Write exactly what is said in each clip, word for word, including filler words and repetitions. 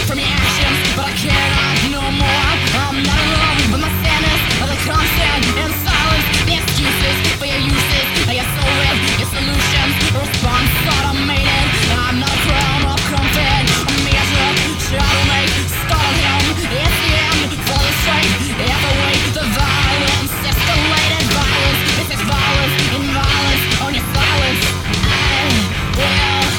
from your actions, but I cannot no more. I'm not alone, but my sadness, the constant and silence, the excuses for your uses, your soul with your solutions, response automated. I'm not a crown of comfort, a measure, shadow make, start him. It's the end for the straight, ever wait the violence, escalated violence. This is violence in violence on your silence. I will have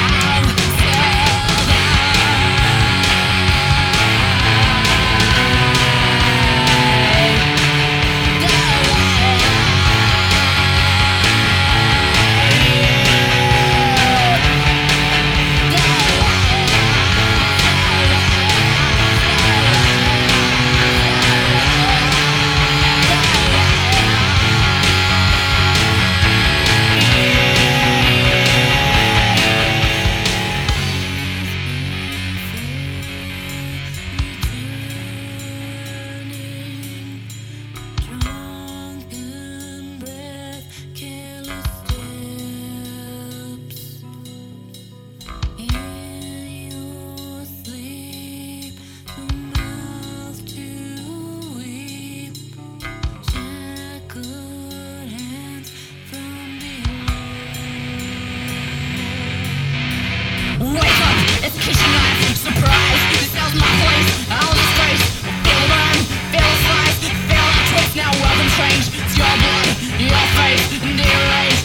surprise, this hell's my place. I own this face. Feel the burn, feel the slice, feel the twist. Now welcome change. It's your blood, your faith, and your rage.